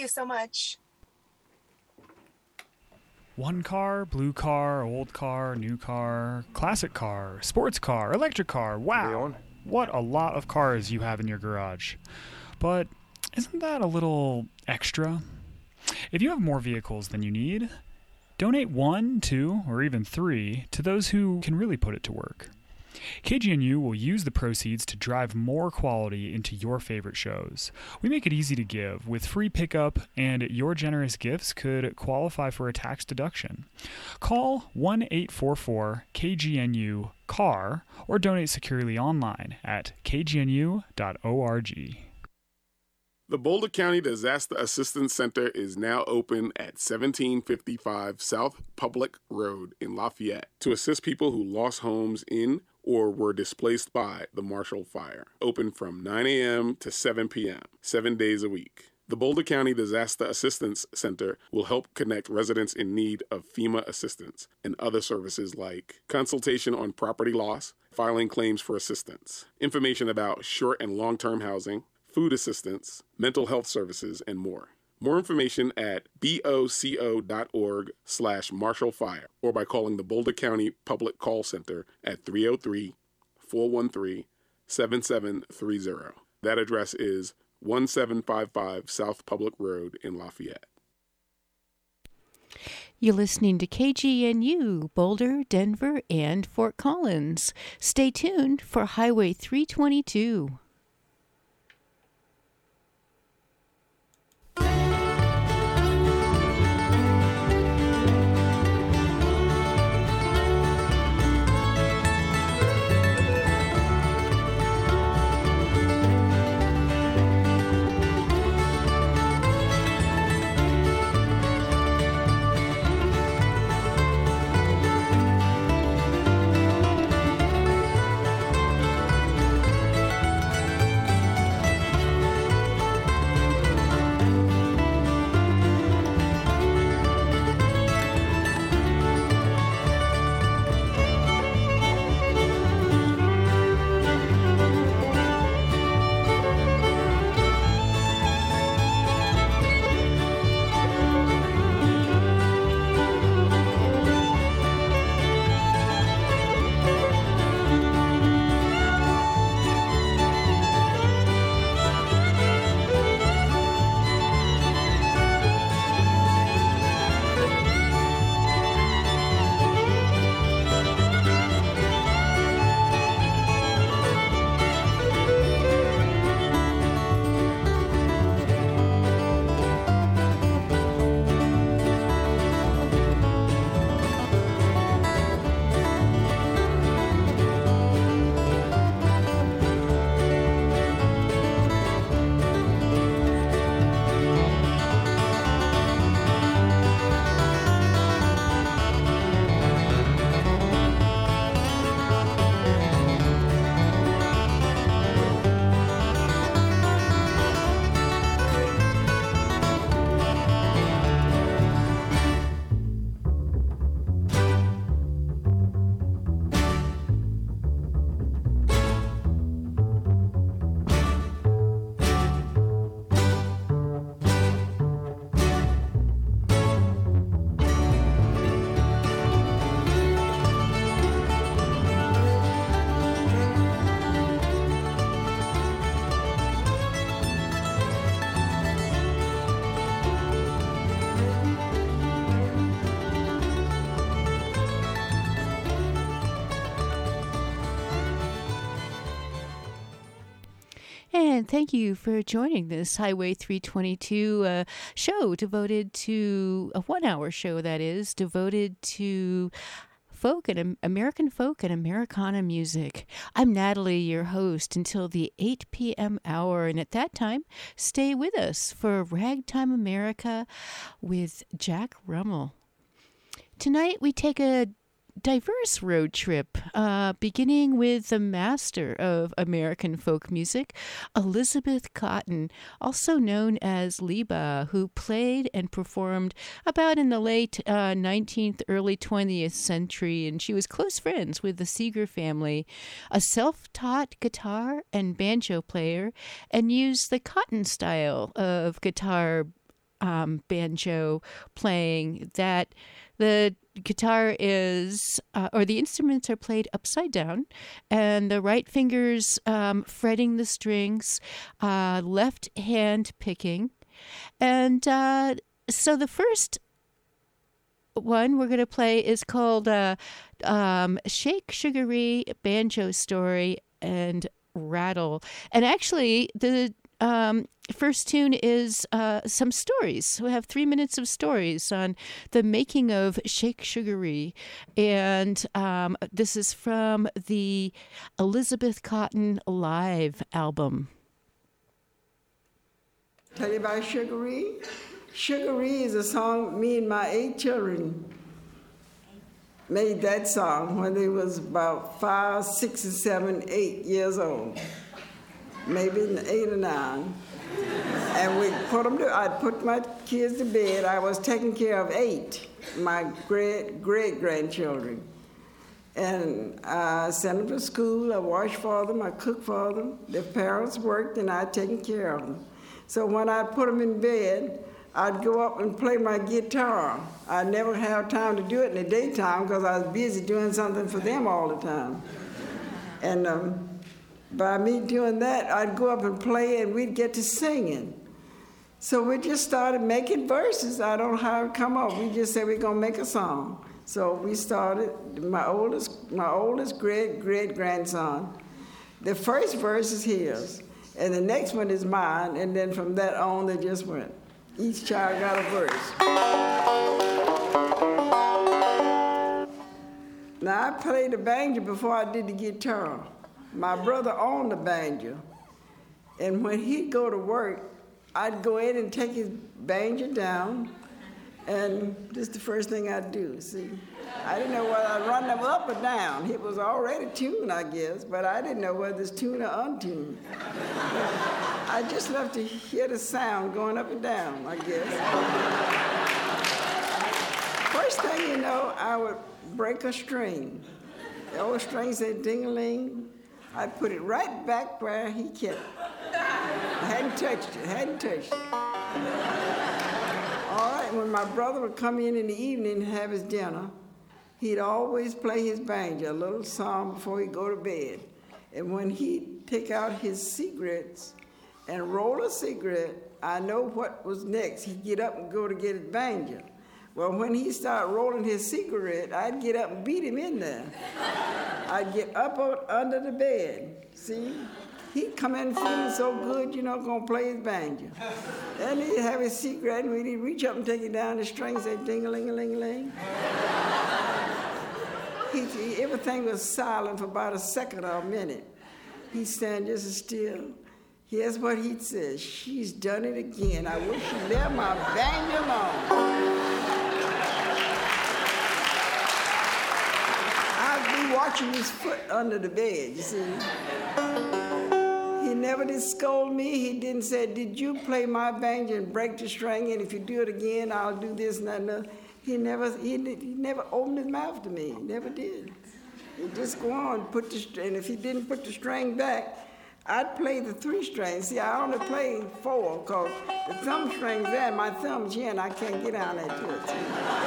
you so much. One car, blue car, old car, new car, classic car, sports car, electric car. Wow. What a lot of cars you have in your garage. But isn't that a little extra? If you have more vehicles than you need, donate 1, 2, or even 3 to those who can really put it to work. KGNU will use the proceeds to drive more quality into your favorite shows. We make it easy to give with free pickup, and your generous gifts could qualify for a tax deduction. Call 1-844-KGNU-CAR or donate securely online at kgnu.org. The Boulder County Disaster Assistance Center is now open at 1755 South Public Road in Lafayette to assist people who lost homes in or were displaced by the Marshall Fire. Open from 9 a.m. to 7 p.m., 7 days a week. The Boulder County Disaster Assistance Center will help connect residents in need of FEMA assistance and other services like consultation on property loss, filing claims for assistance, information about short and long-term housing, food assistance, mental health services, and more. More information at boco.org/MarshallFire or by calling the Boulder County Public Call Center at 303-413-7730. That address is 1755 South Public Road in Lafayette. You're listening to KGNU, Boulder, Denver, and Fort Collins. Stay tuned for Highway 322. And thank you for joining this Highway 322 show devoted to, a 1-hour show that is, devoted to folk and American folk and Americana music. I'm Natalie, your host, until the 8 p.m. hour. And at that time, stay with us for Ragtime America with Jack Rummel. Tonight, we take a diverse road trip, beginning with the master of American folk music, Elizabeth Cotten, also known as Liba, who played and performed about in the late 19th, early 20th century, and she was close friends with the Seeger family, a self-taught guitar and banjo player, and used the Cotten style of guitar banjo playing, that the guitar is, or the instruments are played upside down, and the right finger's fretting the strings, left hand picking. And so the first one we're going to play is called Shake Sugaree Banjo Story and Rattle. And actually, the first tune is some stories. We have 3 minutes of stories on the making of Shake Sugaree. And this is from the Elizabeth Cotten Live album. Tell you about Sugaree? Sugaree is a song me and my 8 children made that song when they was about 5, 6, 7, 8 years old. Maybe 8 or 9. And we put them I'd put my kids to bed. I was taking care of 8, my great-grandchildren. And I sent them to school. I washed for them. I cooked for them. Their parents worked, and I'd taken care of them. So when I put them in bed, I'd go up and play my guitar. I never had time to do it in the daytime because I was busy doing something for them all the time. And by me doing that, I'd go up and play, and we'd get to singing. So we just started making verses. I don't know how it come up. We just said we're gonna make a song. So we started. My oldest great-grandson. The first verse is his, and the next one is mine, and then from that on, they just went. Each child got a verse. Now, I played the banjo before I did the guitar. My brother owned the banjo, and when he'd go to work, I'd go in and take his banjo down, and this is the first thing I'd do, see. I didn't know whether I'd run them up or down. It was already tuned, I guess, but I didn't know whether it's tuned or untuned. I just loved to hear the sound going up and down, I guess. First thing you know, I would break a string. The old string said ding-a-ling. I'd put it right back where he kept it. I hadn't touched it. All right, when my brother would come in the evening and have his dinner, he'd always play his banjo, a little song before he'd go to bed. And when he'd take out his cigarettes and roll a cigarette, I know what was next. He'd get up and go to get his banjo. Well, when he started rolling his cigarette, I'd get up and beat him in there. I'd get up under the bed, see? He'd come in feeling so good, gonna play his banjo. Then he'd have his cigarette, and he'd reach up and take it down the string and say, ding-a-ling-a-ling-a-ling. Everything was silent for about a second or a minute. He'd stand just as still. Here's what he'd say: she's done it again. I wish she'd left my banjo alone. I'd be watching his foot under the bed, you see. He never did scold me. He didn't say, did you play my banjo and break the string, and if you do it again, I'll do this and that and that. He never opened his mouth to me. He never did. He'd just go on and put the string, and if he didn't put the string back, I'd play the 3 strings. See, I only play 4, because the thumb string's there, my thumb's here, and I can't get down there to it.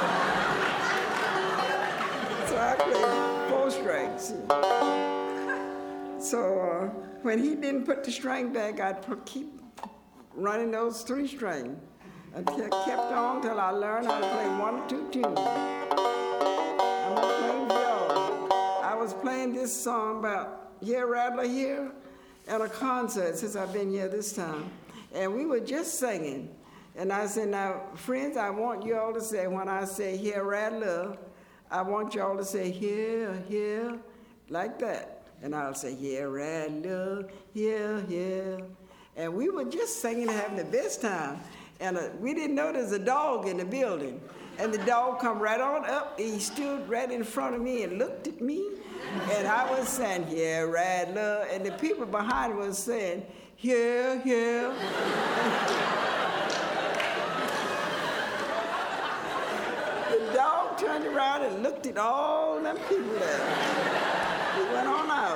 So I played 4 strings. See. So when he didn't put the string back, I'd keep running those 3 strings. Until I kept on till I learned how to play 1 or 2 tunes. I'm playing viola. I was playing this song about Here Rattler Here at a concert since I've been here this time. And we were just singing. And I said, now, friends, I want you all to say, when I say Here Rattler, I want you all to say here, here, like that. And I'll say, Here Rattler, here, here. And we were just singing and having the best time. And we didn't know there was a dog in the building. And the dog come right on up. He stood right in front of me and looked at me. And I was saying, Here, Rattler. And the people behind was saying, Here, here. The dog turned around and looked at all them people there. He went on out.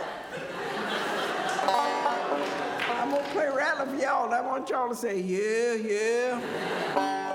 I'm gonna play Rattler for y'all, and I want y'all to say, yeah, yeah.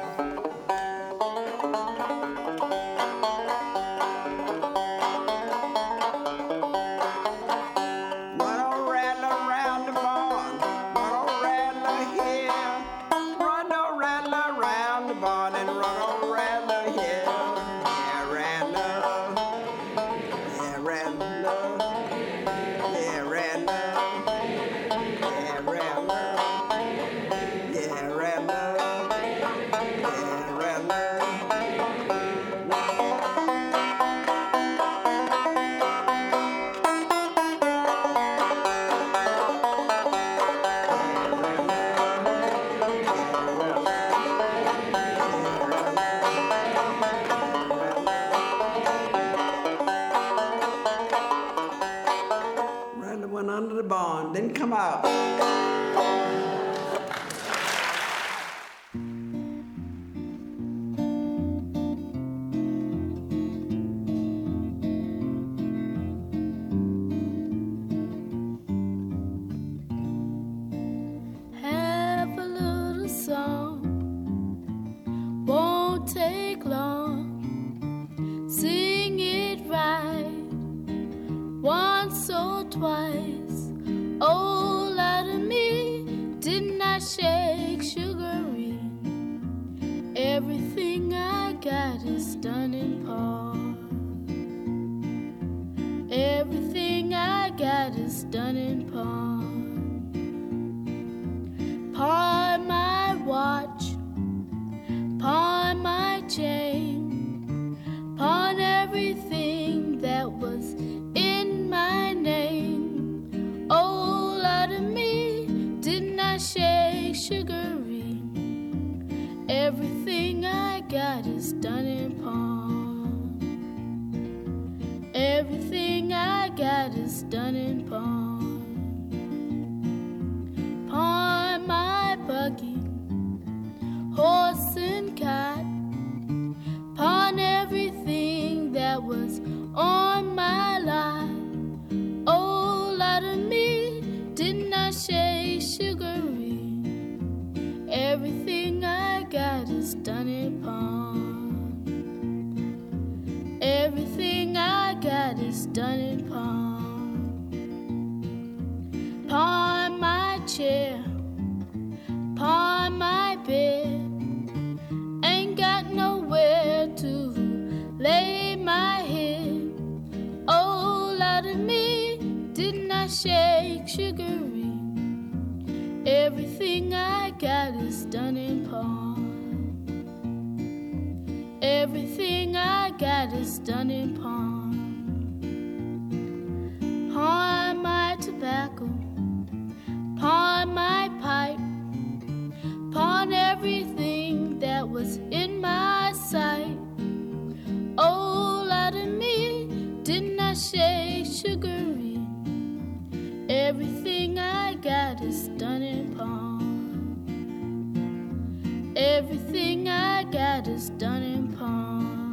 twice. Oh, lie to me, didn't I shake sugary? Everything I got is done in part. Everything I got is done in part. Pawn my watch, pawn my chain, pawn everything that was in my name. Oh, lie to me, didn't I shake sugary? Everything I got is done in pawn. Everything I got is done in pawn. Pawn my buggy, horse and cot, pawn everything that was on my lot. Oh, lie to me, didn't I shake sugary? Everything I got is done in pawn. Everything I got is done in pawn. Pawn my chair, pawn my bed, ain't got nowhere to lay my head. Oh, lie to me, didn't I shake sugary? Everything I got is done in pawn. Everything I got is done in pawn. Pawn my tobacco, pawn my pipe, pawn everything that was in my sight. Oh, lie to me, didn't I shake sugary? Everything I got is done in pawn. Everything I got is done in pawn.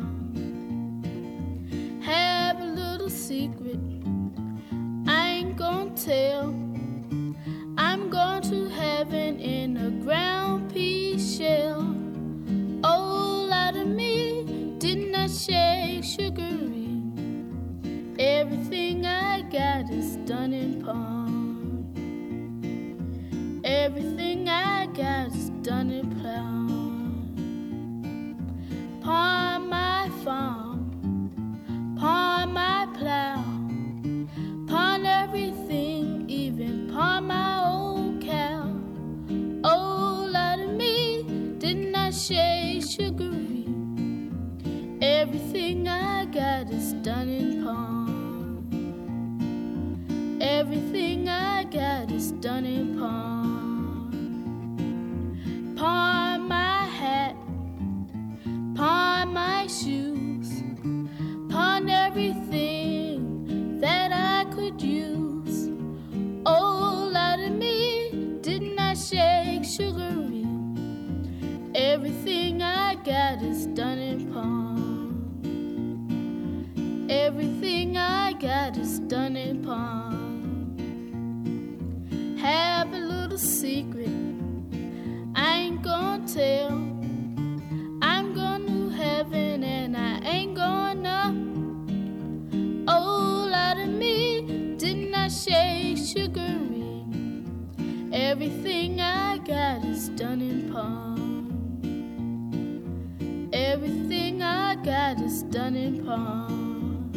Have a little secret I ain't gonna tell. I'm going to heaven in a ground pea shell. Oh, lie to me, didn't I shake sugary? Everything I got is done in pawn. Everything I got is done in pawn. Pawn my farm, pawn my plow, pawn everything, even pawn my old cow. Oh, lie to me, didn't I shake sugary? Everything I got is done in pawn. Everything I got is done in pawn. Pawn my hat, pawn my shoes, pawn everything that I could use. Oh, lie to me, didn't I shake sugary? Everything I got is done in pawn. Everything I got is done in pawn. Have a little secret I ain't gonna tell. I'm going to heaven and I ain't gonna. Oh, lie to me, didn't I shake sugary? Everything I got is done in pawn. Everything I got is done in pawn.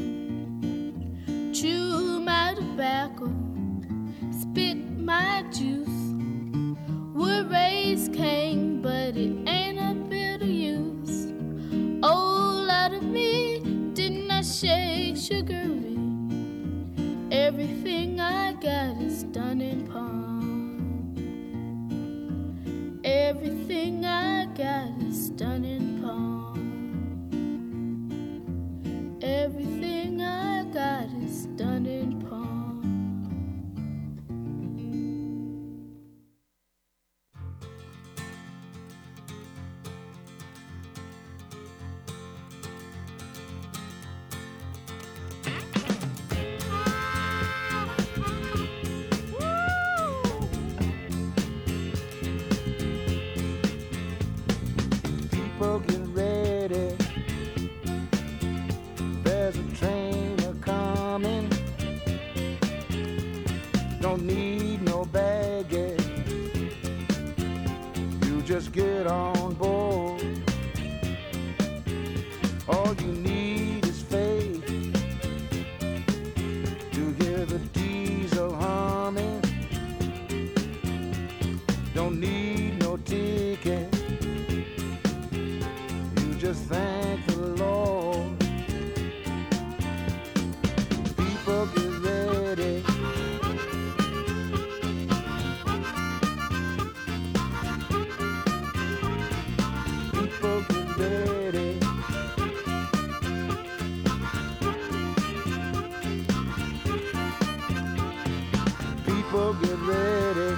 Chew my tobacco, spit my juice. Would raise Cain, but it ain't a bit of use. Oh, lie to me, didn't I shake sugary? Everything I got is done in pawn. Everything I got is done in pawn. Everything I got is done in pawn. Get ready, there's a train a-coming. just thank the Lord. People get ready. People get ready. People get ready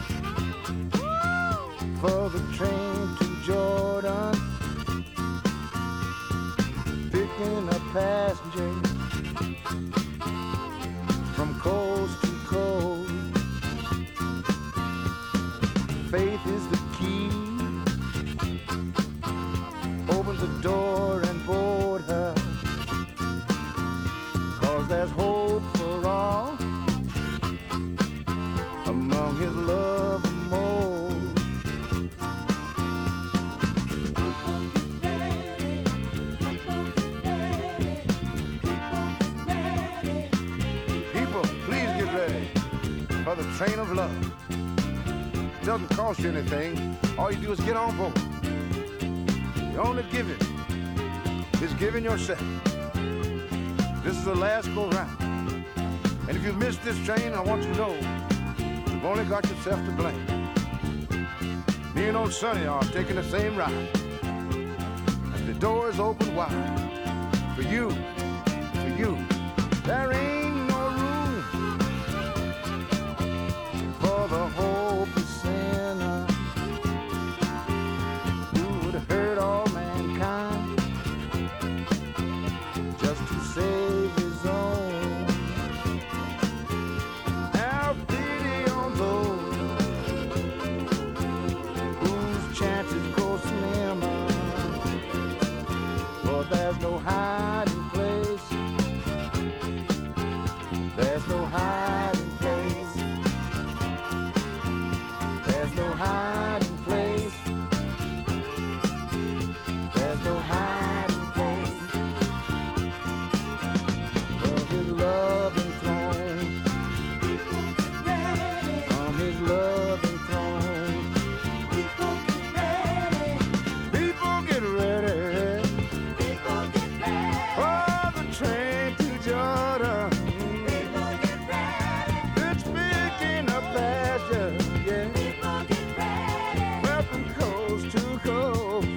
for the train to Jordan, picking up passengers from coast to coast. Faith is the key. Open the door and board her, 'cause there's hope for all among his love and mold. People, please get ready for the train of love. It doesn't cost you anything. All you do is get on board. The only giving is giving yourself. This is the last go round. And if you've missed this train, I want you to know you've only got yourself to blame. Me and old Sonny are taking the same ride, and the door is open wide for you, for you. There ain't no room for the hopeless sinner who would hurt all mankind just to save his own. Have pity on those whose chances go slimmer, for there's no hiding place. There's no hiding place. There's no hiding place. There's no hiding place of his loving throne. On his loving throne. People get ready. For the train to Jordan. It's picking up pasture, yeah. Well, from coast to coast.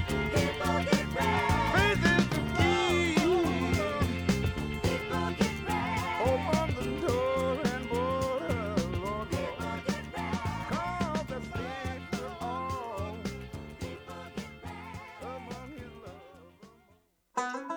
Faith is the key. Open the door and board her, Lord. 'Cause that's it for all among his love.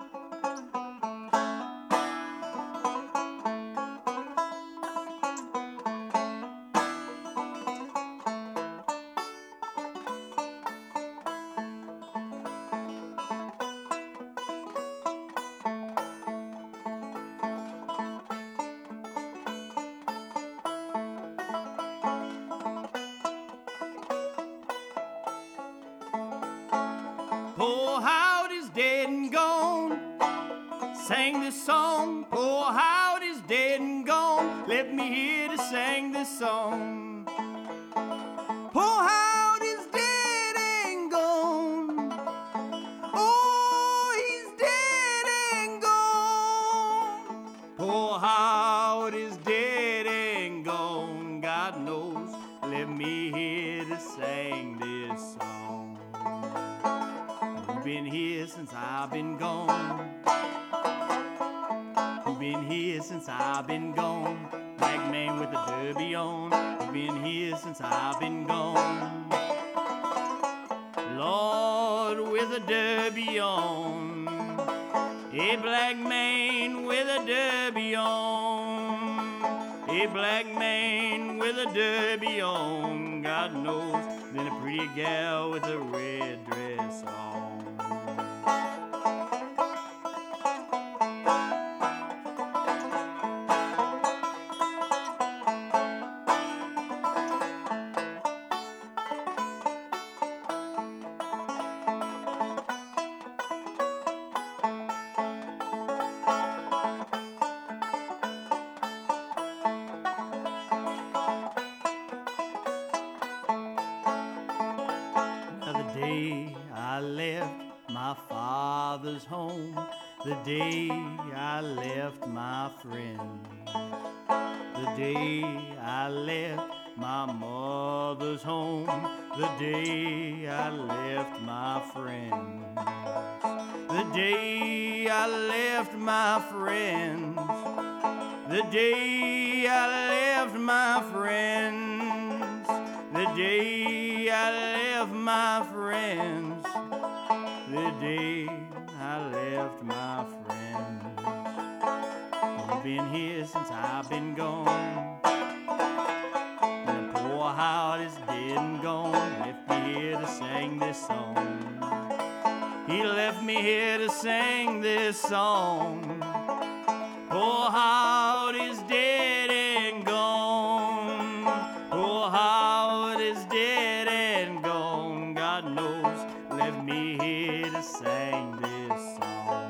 Poor Howdy's dead and gone. Sang this song. Poor Howdy's dead and gone. Let me hear to sing this song. Poor Howdy's dead and gone. Oh, he's dead and gone. Poor Howdy's dead and gone. God knows. Let me hear to sing this song. Who's been here since I've been gone? Who's been here since I've been gone? Black man with a derby on. Who's been here since I've been gone? Lord with a derby on. A black man with a derby on. A black man with a derby on. God knows, then a pretty gal with a red dress on. Day I left my father's home, the day I left my friends, the day I left my mother's home, the day I left my friends, the day I left my friends, the day I left my friends, the day I left my friends, the day I left my friends. I've been here since I've been gone. The poor heart is dead and gone. Left me here to sing this song. He left me here to sing this song. Poor heart is dead and gone. Poor heart is dead and gone. God knows, left me here to sing this song.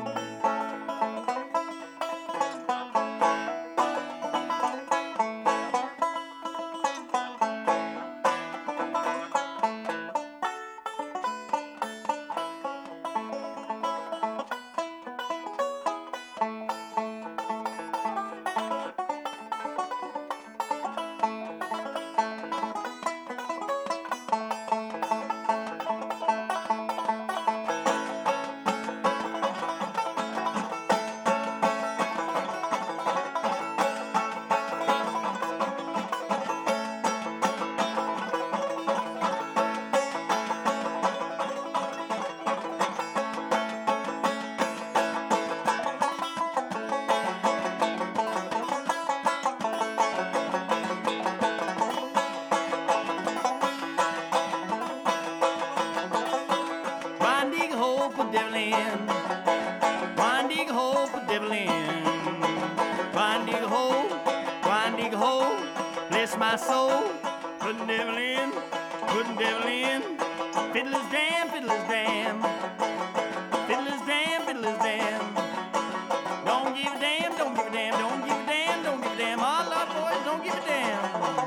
My soul, put the devil in, put the devil in. Fiddler's jam, fiddler's jam, fiddler's jam, fiddler's jam. Don't give a damn, don't give a damn, don't give a damn, don't give a damn. All love boys, don't give a damn.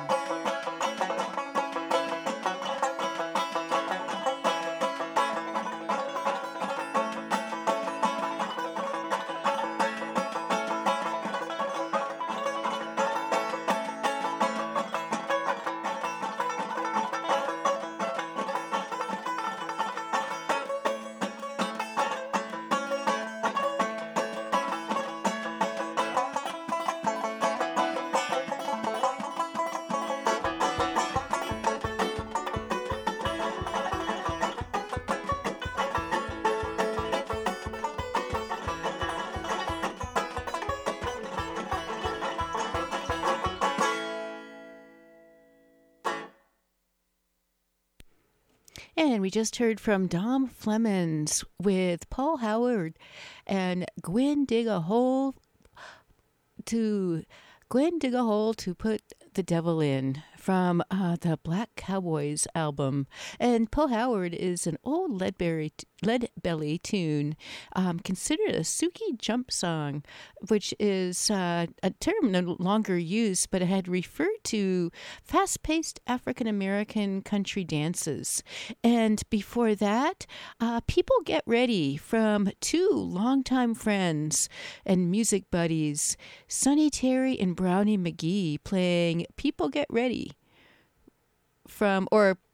And we just heard from Dom Flemons with Paul Howard and Gwen Dig a Hole to put the devil in from the Black Cowboys album. And Paul Howard is an old Leadbelly tune, considered a Suki jump song, which is a term no longer used, but it had referred to fast-paced African-American country dances. And before that, People Get Ready from two longtime friends and music buddies, Sonny Terry and Brownie McGee, playing People Get Ready from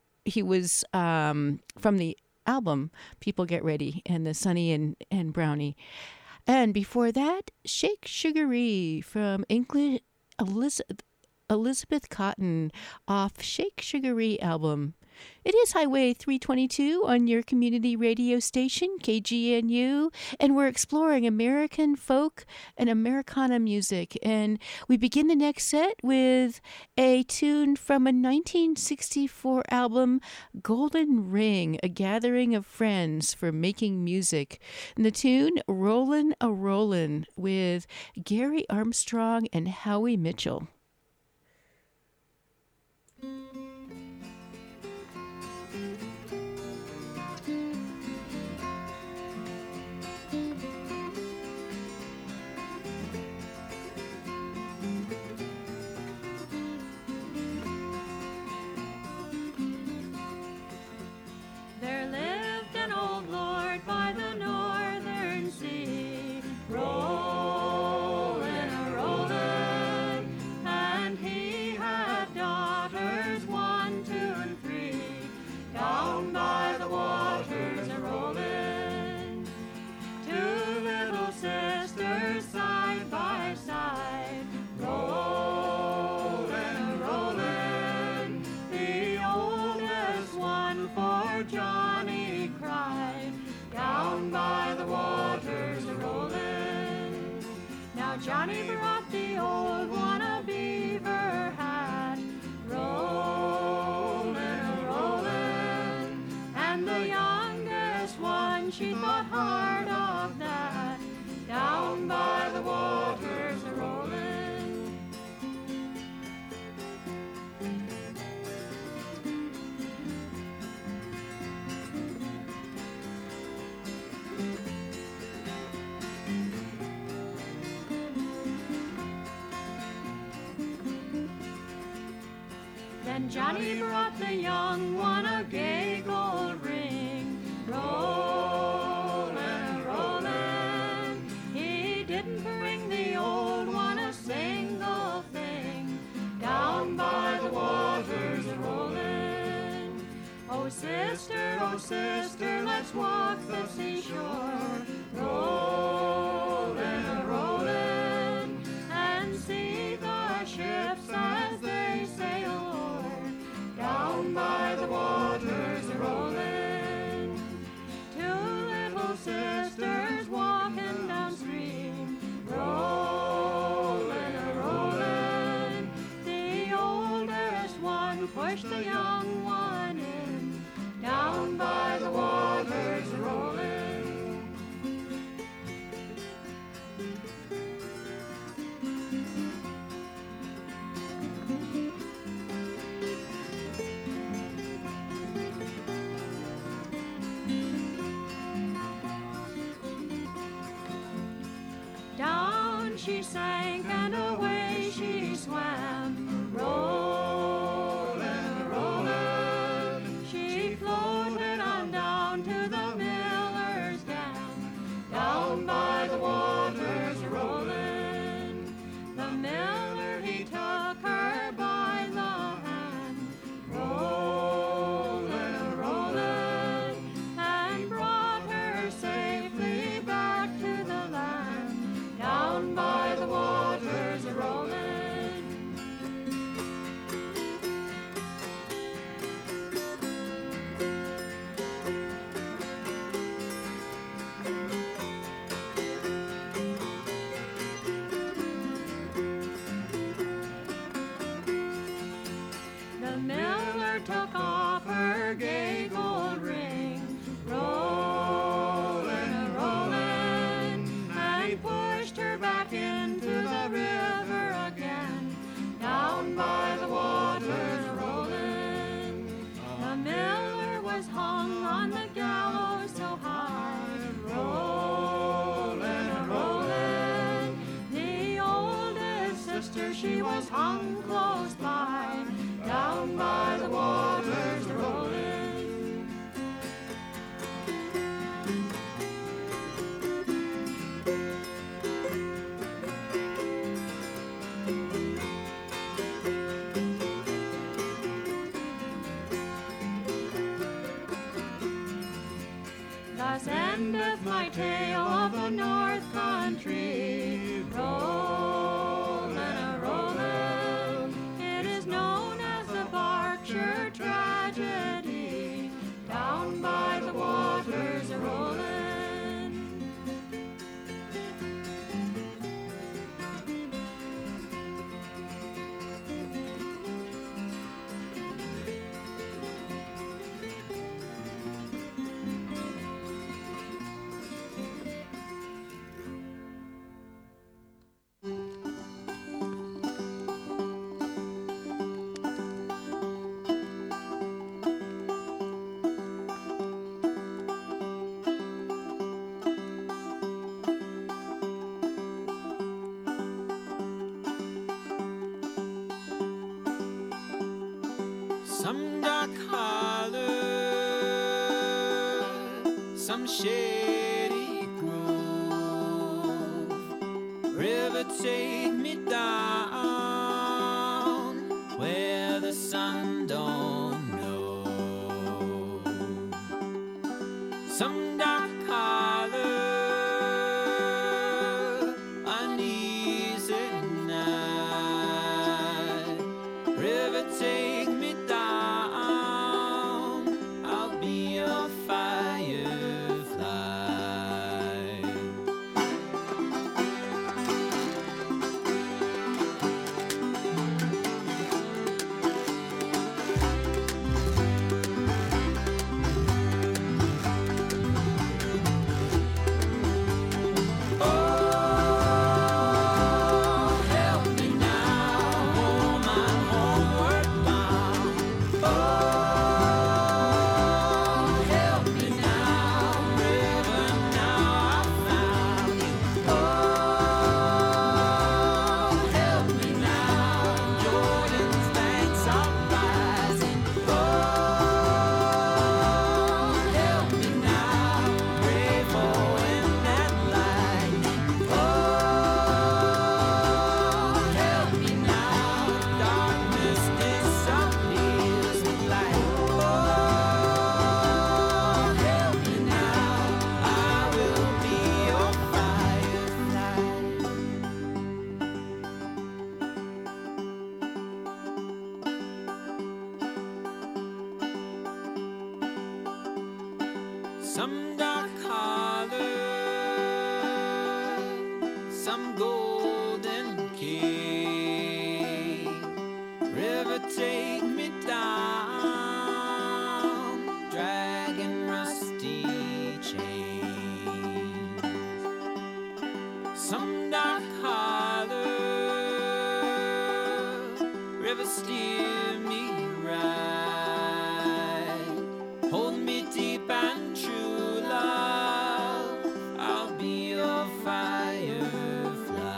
the album People Get Ready, and the Sonny and Brownie. And before that, Shake Sugaree from Elizabeth Cotton off Shake Sugaree album. It is Highway 322 on your community radio station, KGNU, and we're exploring American folk and Americana music. And we begin the next set with a tune from a 1964 album, Golden Ring, a gathering of friends for making music. And the tune, Rollin' a Rollin', with Gary Armstrong and Howie Mitchell. There lived an old lord he cried, down by the waters a-rolling. Now Johnny brought the old one a beaver hat, rolling a-rolling, and the youngest one, she thought hard of that, down by the waters a-rolling. Then Johnny brought the young one a gay gold ring, rolling, rolling. He didn't bring the old one a single thing, down by the waters a-rolling. Oh sister, let's walk the seashore, rolling, rolling, and see the ships as they sail down by the waters a-rolling. Two little sisters walking downstream, rolling a-rolling. The oldest one pushed the young one in, down by the waters a-rolling. Down she sank and away she swam, rolling, rolling. She floated on down to the miller's dam, down by the waters rolling. The miller he took her by the hand, rolling, rolling, and brought her safely back to the land, down by the waters a-rolling. The miller took off her gay gold ring, rolling, rolling, and pushed her back into the river again, down by the waters rolling. The miller was hung on the gallows so high, rolling, rolling. The oldest sister, she was hung close by, down by the waters rolling. Thus endeth my tale of the North Country, rolling a rolling. It is known as the Berkshire tragedy, down by the waters a rolling. Some dark holler, some shady grove, river take me down where the sun don't know. Some dark holler, uneasy night, river take me down, I'll be your fire. some dark color, some golden key. River, take me down, dragging rusty chains. Some dark color, river, steer me right. Hold me deep and true, love, I'll be your firefly.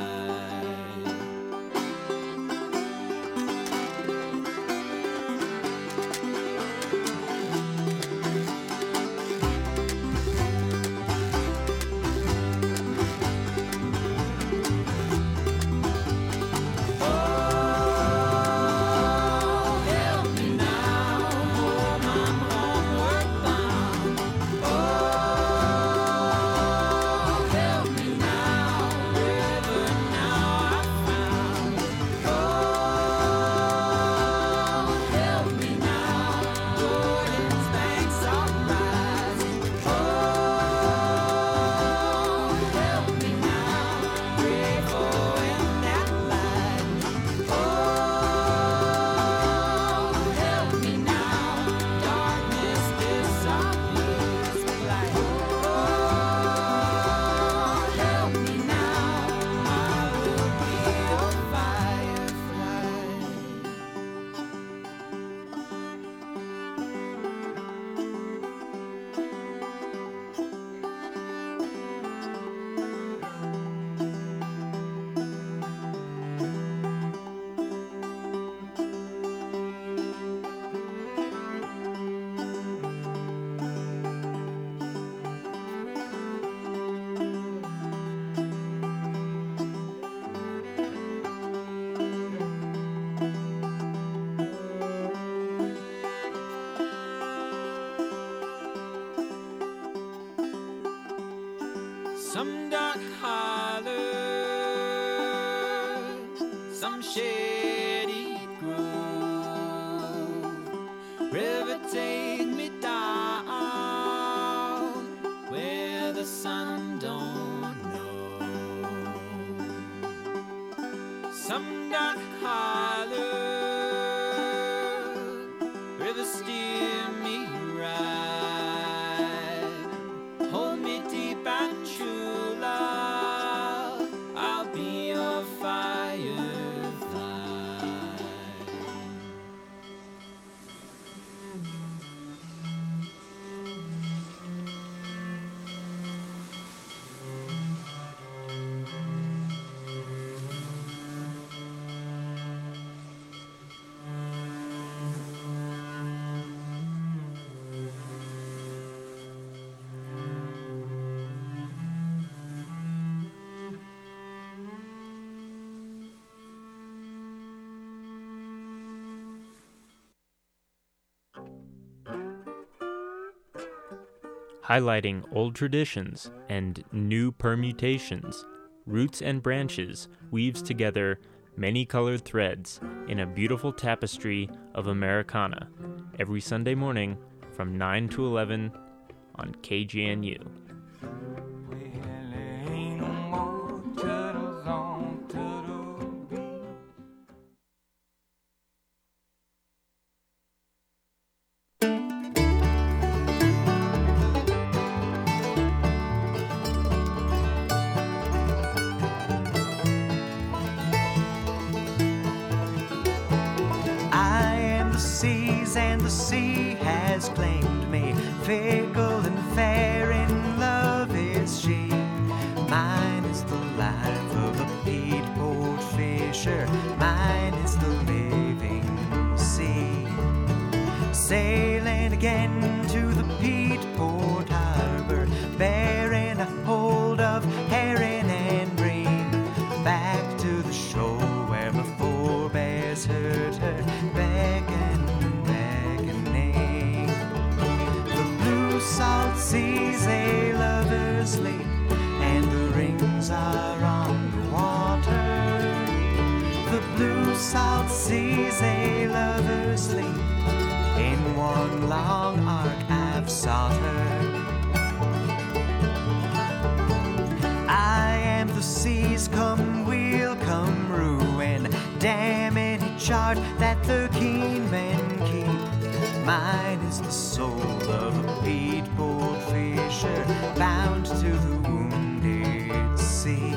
Some dark color, some shady groove. River, take me down where the sun don't know. Some dark color, river, steer me right. Hold me deep and true, love, I'll be your firefly. Highlighting old traditions and new permutations, Roots and Branches weaves together many colored threads in a beautiful tapestry of Americana every Sunday morning from 9 to 11 on KGNU. And the sea has claimed me. Fickle and fair in love is she. Mine is the life of a Peatport fisher. Mine is the living sea. Sailing again to the Peatport harbor, bearing a hold of herring and bream. Back to the shore where my forebears heard her beckon. Salt seas a lover's sleep, and the rings are on the water. The blue salt seas a lover's sleep, in one long arc I've sought her. shard that the keen men keep. Mine is the soul of a beat-board fisher bound to the wounded sea.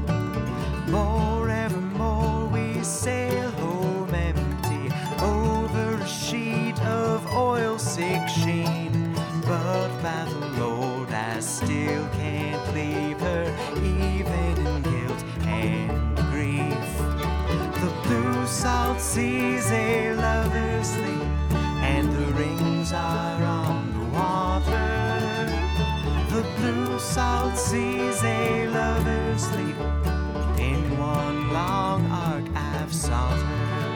Forevermore we sail home empty over a sheet of oil-sick sheen. But by the Lord I still can't leave her, even in guilt and grief. The blue salt seas a lover's sleep, and the rings are on the water. The blue salt seas a lover's sleep, in one long arc I've sought her.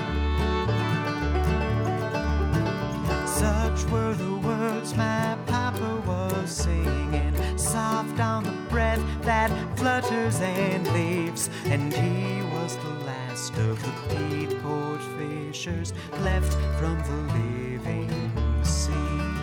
Such were the words my papa was singing, soft on the breath that flutters and leaves. And he was the last of the Peatport fishers left from the living sea.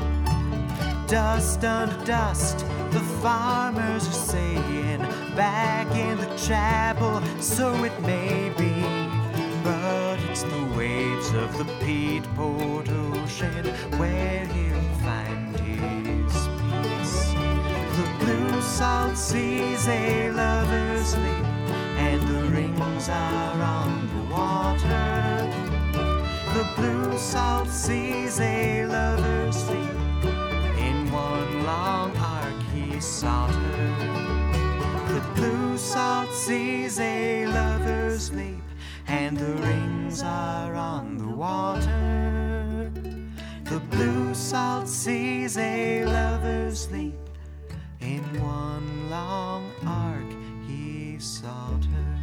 Dust under dust, the farmers are saying, back in the chapel, so it may be. But it's the waves of the Peatport Ocean where he'll find his peace. The blue salt seas a lover's sleep, and the rings are on the water. The blue salt seas a lover's sleep, in one long arc he sought her. The blue salt seas a lover's sleep, and the rings are on the water. The blue salt seas a lover's sleep, in one long arc he sought her.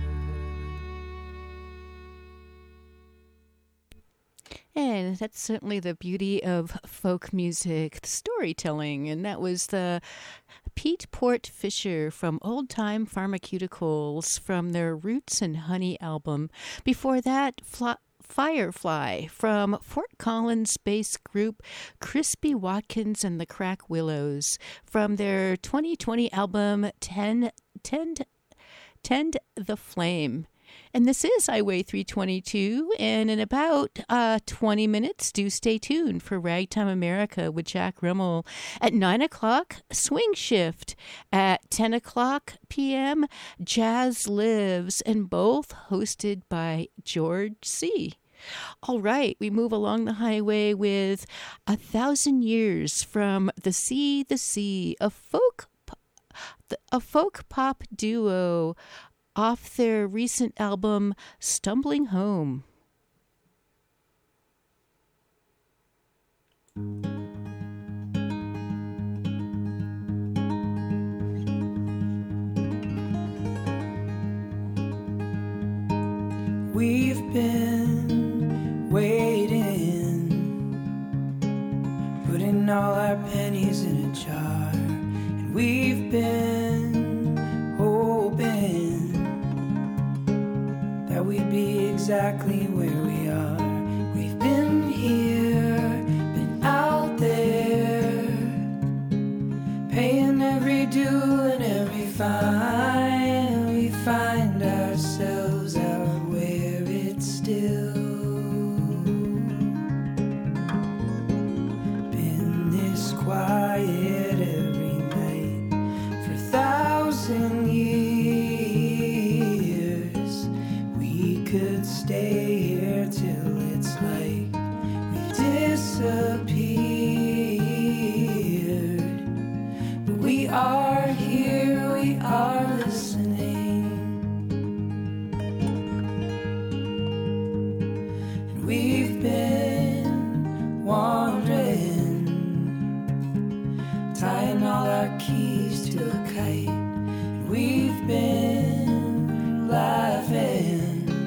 And that's certainly the beauty of folk music, storytelling. And that was the Peatport Fisher from Old Time Pharmaceuticals from their Roots and Honey album. Before that, Firefly from Fort Collins based group Crispy Watkins and the Crack Willows from their 2020 album Tend the Flame. And this is Highway 322, and in about 20 minutes, do stay tuned for Ragtime America with Jack Rimmel. At 9 o'clock, Swing Shift. At 10 o'clock p.m., Jazz Lives, and both hosted by George C. All right, we move along the highway with 1,000 Years from The Sea, a folk pop duo off their recent album, Stumbling Home. We've been waiting, putting all our pennies in a jar, and we've been hoping that we'd be exactly where we are. We've been here, been out there, paying every due and every fine. We find ourselves out where it's still been this quiet every night for 1,000 years. Could stay here till it's like we've disappeared, but we are here, we are listening, and we've been wandering, tying all our keys to a kite, and we've been laughing,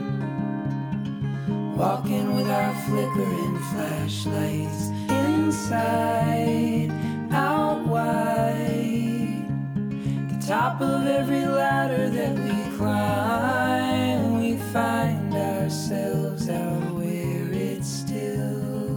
walking with our flickering flashlights, inside, out wide, the top of every ladder that we climb, we find ourselves out where it's still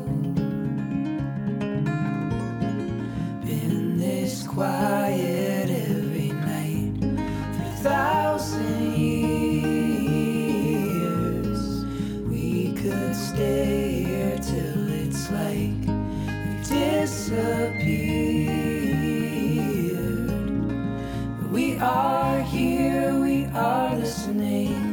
been this quiet every night for 1,000 years. are here, we are listening.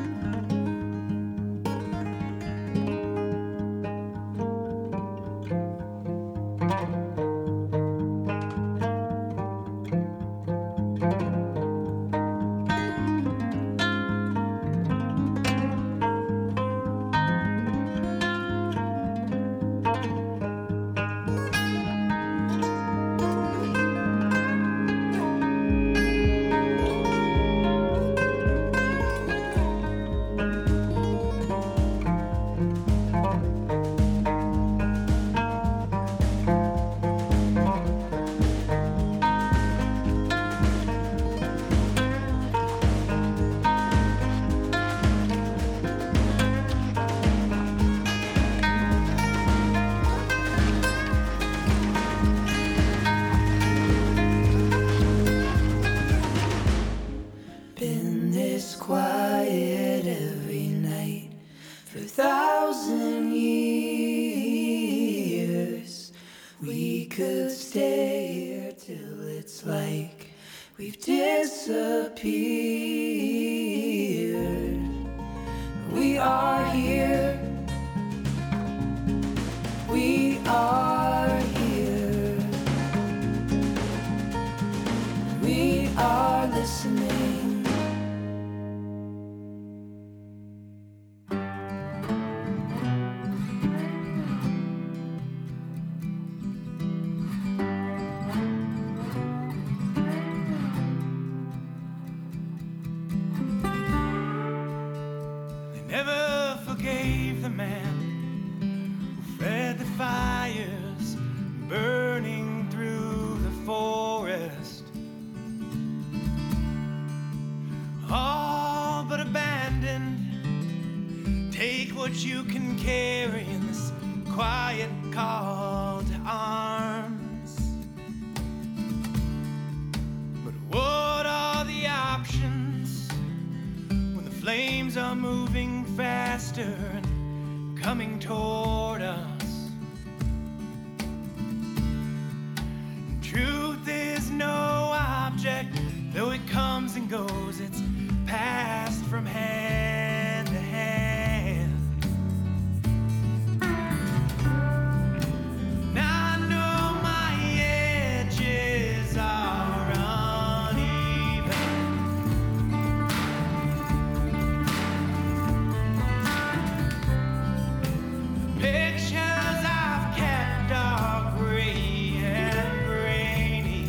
Been this quiet every night for 1,000 years. We could stay here till it's like we've disappeared. We are here. We are here. We are listening. Never forgave the man who fed the fires burning through the forest, all but abandoned. Take what you can carry in this quiet call to arms. But what are the options when the flames are moving faster and coming toward us? Truth is no object, though it comes and goes, it's passed from hand to hand. Now I know my edges are uneven. Pictures I've kept are gray and grainy.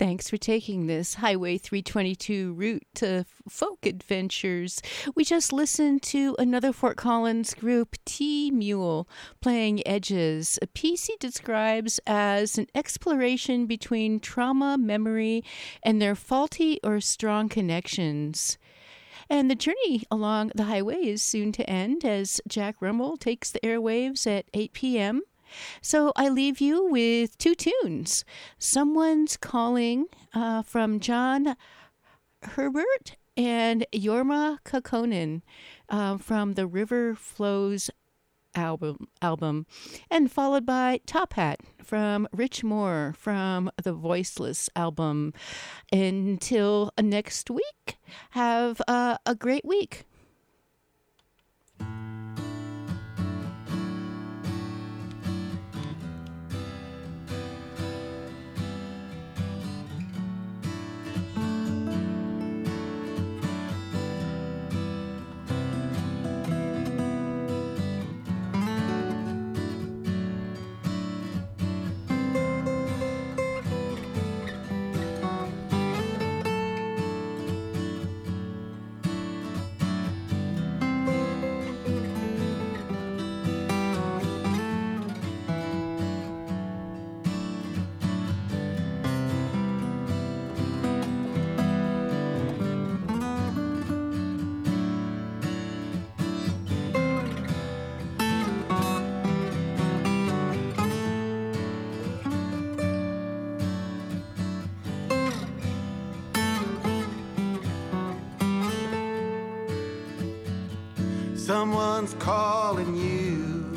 Thanks for taking this Highway 322 route to folk adventures. We just listened to another Fort Collins group, T Mule, playing Edges, a piece he describes as an exploration between trauma, memory, and their faulty or strong connections. And the journey along the highway is soon to end as Jack Rummel takes the airwaves at 8 p.m. So I leave you with two tunes. Someone's Calling from John Herbert and Jorma Kokkonen from the River Flows album, and followed by Top Hat from Rich Moore from the Voiceless album. Until next week, have a great week. Someone's calling you.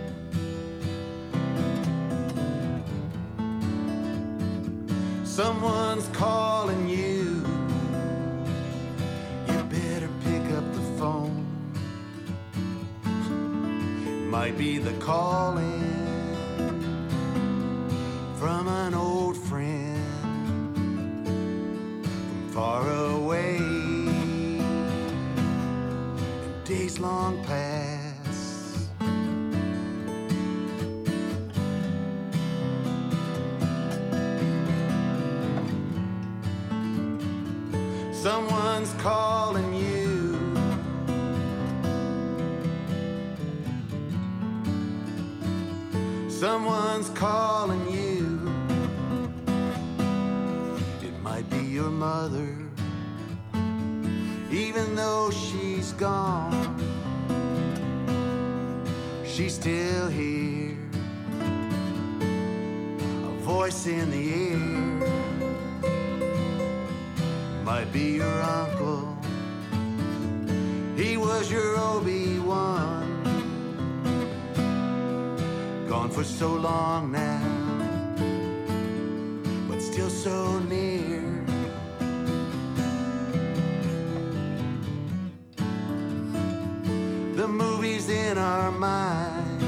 Someone's calling you. You better pick up the phone. Might be the calling from an old friend from far away. Days long past. Someone's calling you. Someone's calling you. It might be your mother, even though she's gone. She's still here, a voice in the air. Might be your uncle, he was your Obi-Wan. Gone for so long now, but still so near. The movies in our mind,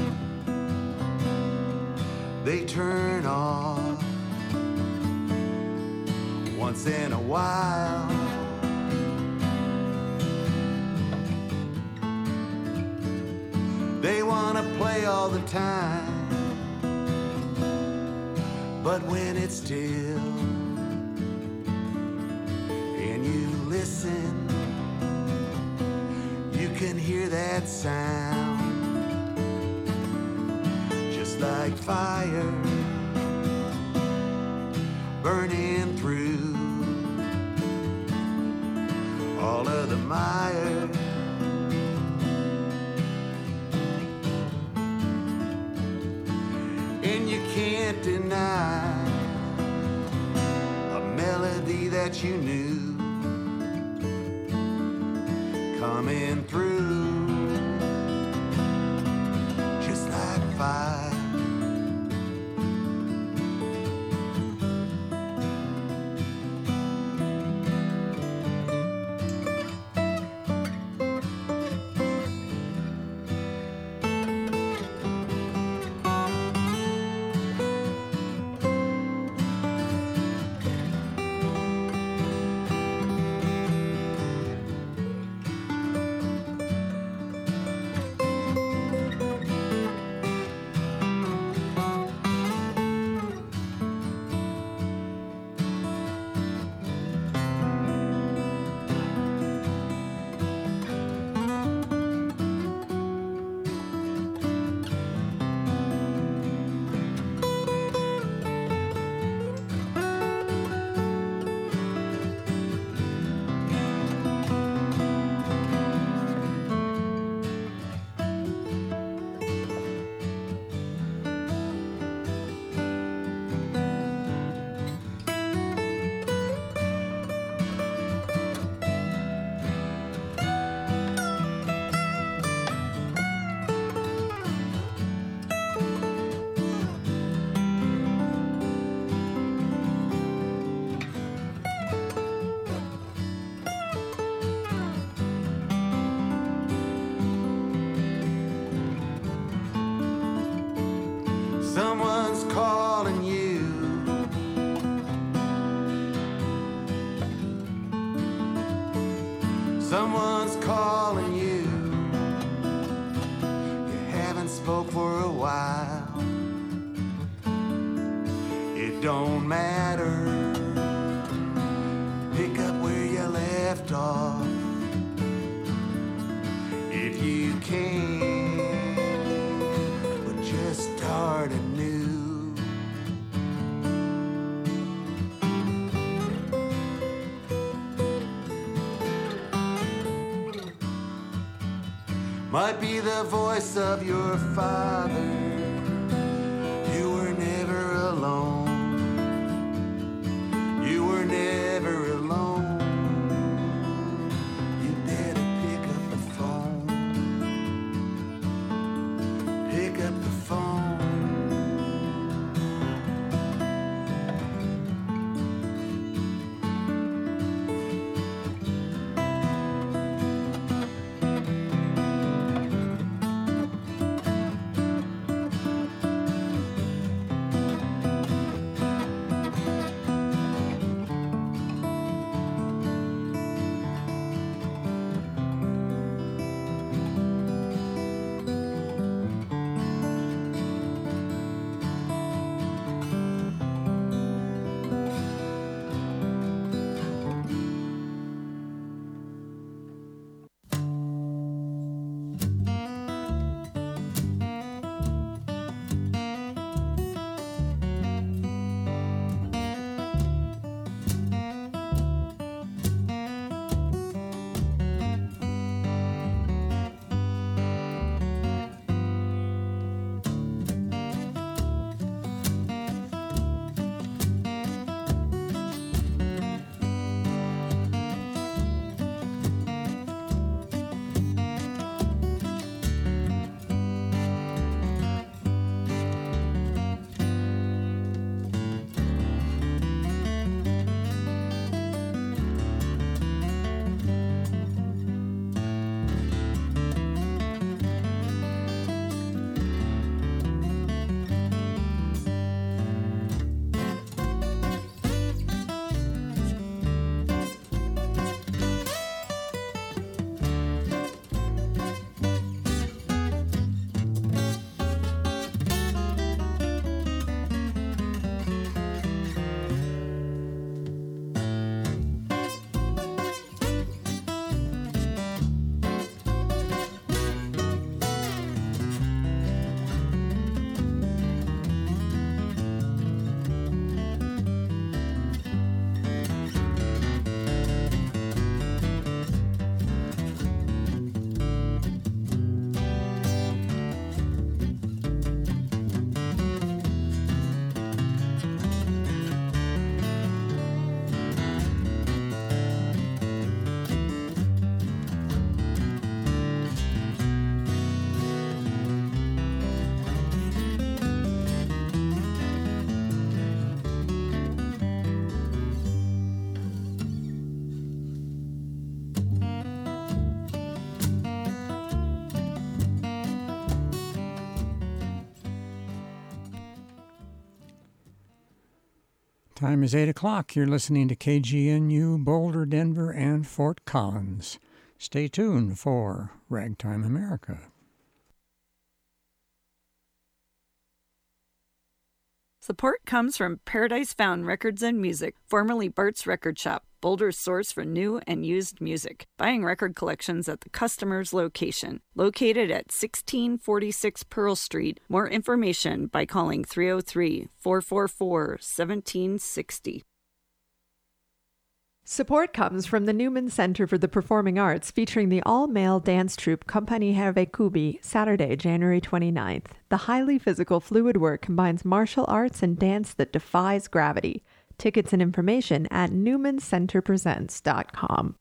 they turn off once in a while. They want to play all the time, but when it's still and you listen, you can hear that sound, just like fire burning through all of the mire. And you can't deny a melody that you knew coming through, just like fire. someone's calling you. You haven't spoke for a while. It don't matter. Pick up where you left off. If you can, but just start anew. Might be the voice of your father. You were never alone. You were never alone. You better pick up the phone. Pick up the phone. Time is 8 o'clock. You're listening to KGNU, Boulder, Denver, and Fort Collins. Stay tuned for Ragtime America. Support comes from Paradise Found Records and Music, formerly Bart's Record Shop, Boulder's source for new and used music. Buying record collections at the customer's location. Located at 1646 Pearl Street. More information by calling 303-444-1760. Support comes from the Newman Center for the Performing Arts, featuring the all-male dance troupe Compagnie Hervé Kubi, Saturday, January 29th. The highly physical fluid work combines martial arts and dance that defies gravity. Tickets and information at newmancenterpresents.com.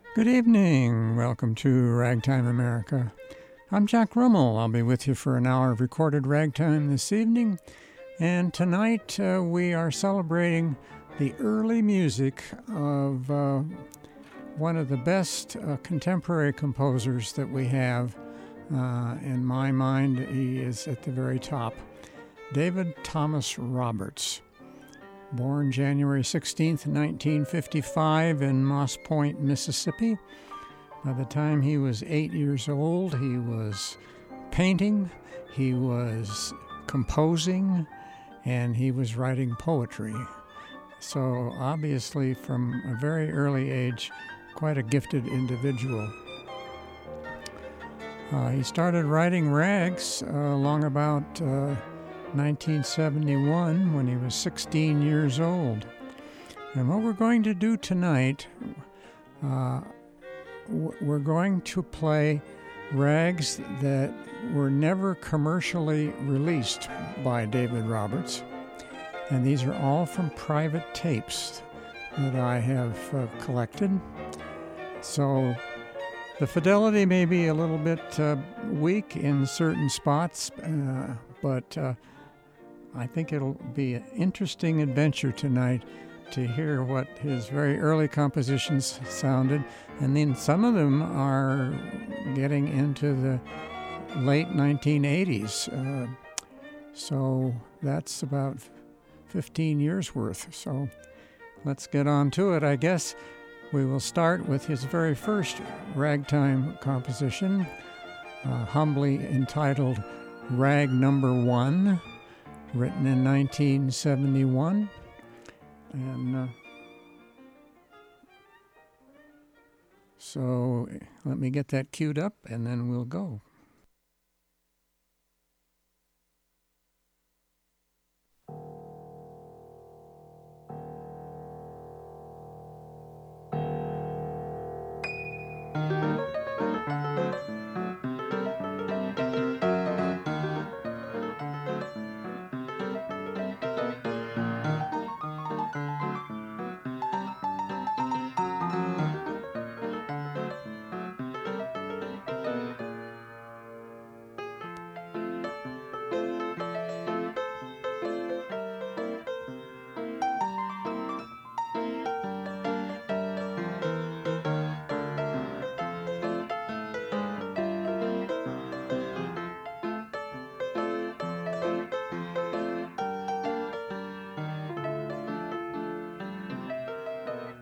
Good evening. Welcome to Ragtime America. I'm Jack Rummel. I'll be with you for an hour of recorded ragtime this evening. And tonight we are celebrating the early music of one of the best contemporary composers that we have. In my mind, he is at the very top. David Thomas Roberts. Born January 16th, 1955 in Moss Point, Mississippi. By the time he was 8 years old, he was painting, he was composing, and he was writing poetry. So obviously, from a very early age, quite a gifted individual. He started writing rags along about 1971 when he was 16 years old. And what we're going to do tonight, we're going to play rags that were never commercially released by David Roberts. And these are all from private tapes that I have collected. So the fidelity may be a little bit weak in certain spots, but I think it'll be an interesting adventure tonight to hear what his very early compositions sounded. And then some of them are getting into the late 1980s. So that's about 15 years worth. So let's get on to it, I guess. We will start with his very first ragtime composition, humbly entitled Rag Number 1, written in 1971. And so let me get that queued up, and then we'll go.